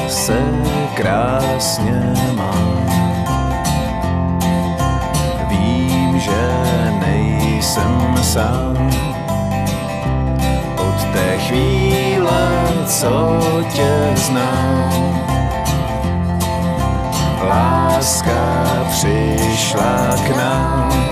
se krásně mám. Vím, že nejsem sám od té chvíle, co tě znám. Láska přišla k nám